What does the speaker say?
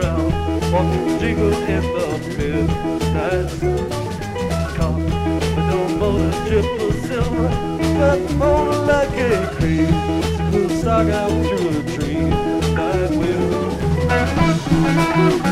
around, walking jingle in the midnight sun. Car, but no more than triple silver, but more like a cream. We'll stalk out through a dream night wind.